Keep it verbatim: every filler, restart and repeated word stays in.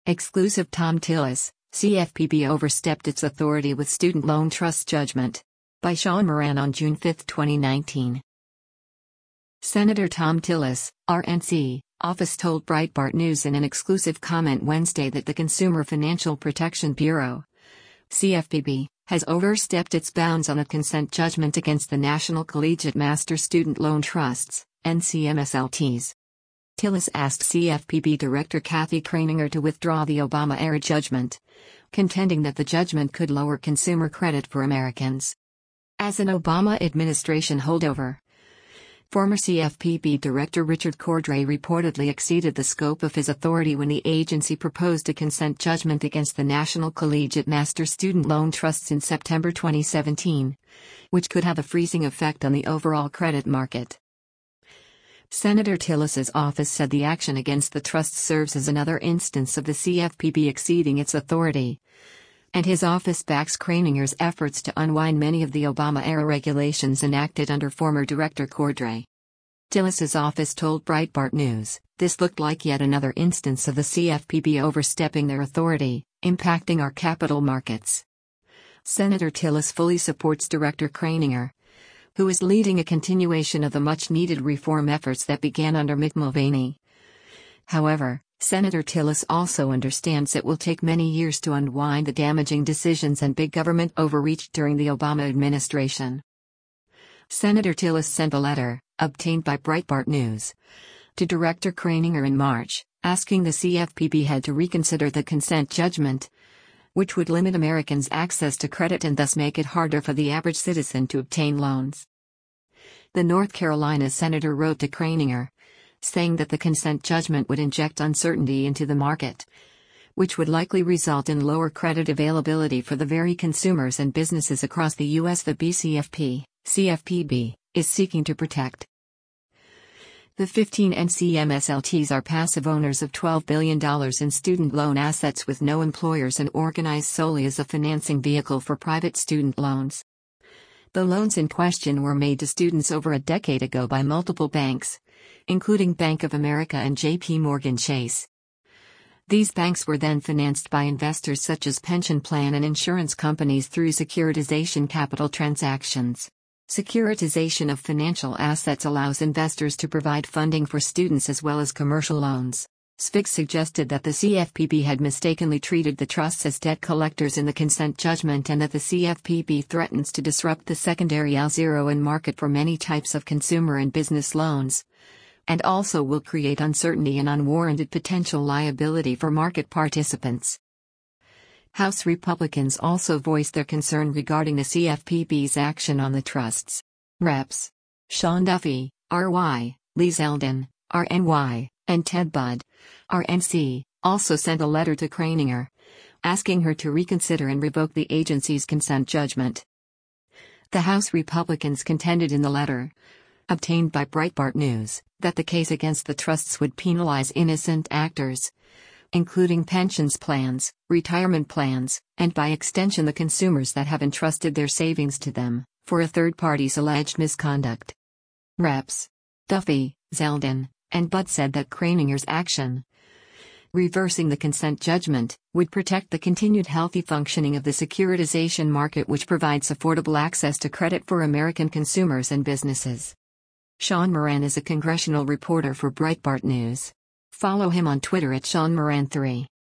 Exclusive Thom Tillis, C F P B overstepped its authority with student loan trust judgment. By Sean Moran on June fifth, twenty nineteen. Senator Thom Tillis, R N C, office told Breitbart News in an exclusive comment Wednesday that the Consumer Financial Protection Bureau, C F P B, has overstepped its bounds on a consent judgment against the National Collegiate Master Student Loan Trusts, N C M S L Ts. Tillis asked C F P B Director Kathy Kraninger to withdraw the Obama-era judgment, contending that the judgment could lower consumer credit for Americans. As an Obama administration holdover, former C F P B Director Richard Cordray reportedly exceeded the scope of his authority when the agency proposed a consent judgment against the National Collegiate Master Student Loan Trusts in September twenty seventeen, which could have a freezing effect on the overall credit market. Senator Tillis's office said the action against the trust serves as another instance of the C F P B exceeding its authority, and his office backs Kraninger's efforts to unwind many of the Obama-era regulations enacted under former Director Cordray. Tillis's office told Breitbart News, "This looked like yet another instance of the C F P B overstepping their authority, impacting our capital markets." Senator Tillis fully supports Director Kraninger, who is leading a continuation of the much-needed reform efforts that began under Mick Mulvaney. However, Senator Tillis also understands it will take many years to unwind the damaging decisions and big government overreach during the Obama administration. Senator Tillis sent a letter, obtained by Breitbart News, to Director Kraninger in March, asking the C F P B head to reconsider the consent judgment, which would limit Americans' access to credit and thus make it harder for the average citizen to obtain loans. The North Carolina senator wrote to Kraninger, saying that the consent judgment would inject uncertainty into the market, which would likely result in lower credit availability for the very consumers and businesses across the U S the B C F P, C F P B, is seeking to protect. The fifteen N C M S L Ts are passive owners of twelve billion dollars in student loan assets with no employers and organized solely as a financing vehicle for private student loans. The loans in question were made to students over a decade ago by multiple banks, including Bank of America and J P Morgan Chase. These banks were then financed by investors such as pension plan and insurance companies through securitization capital transactions. Securitization of financial assets allows investors to provide funding for students as well as commercial loans. S F I G suggested that the C F P B had mistakenly treated the trusts as debt collectors in the consent judgment and that the C F P B threatens to disrupt the secondary L zero in market for many types of consumer and business loans, and also will create uncertainty and unwarranted potential liability for market participants. House Republicans also voiced their concern regarding the C F P B's action on the trusts. Reps Sean Duffy, R Y, Lee Zeldin, R N Y, and Ted Budd, R N C, also sent a letter to Kraninger, asking her to reconsider and revoke the agency's consent judgment. The House Republicans contended in the letter, obtained by Breitbart News, that the case against the trusts would penalize innocent actors, including pensions plans, retirement plans, and by extension the consumers that have entrusted their savings to them, for a third party's alleged misconduct. Reps Duffy, Zeldin, and Budd said that Kraninger's action, reversing the consent judgment, would protect the continued healthy functioning of the securitization market, which provides affordable access to credit for American consumers and businesses. Sean Moran is a congressional reporter for Breitbart News. Follow him on Twitter at Sean Moran three.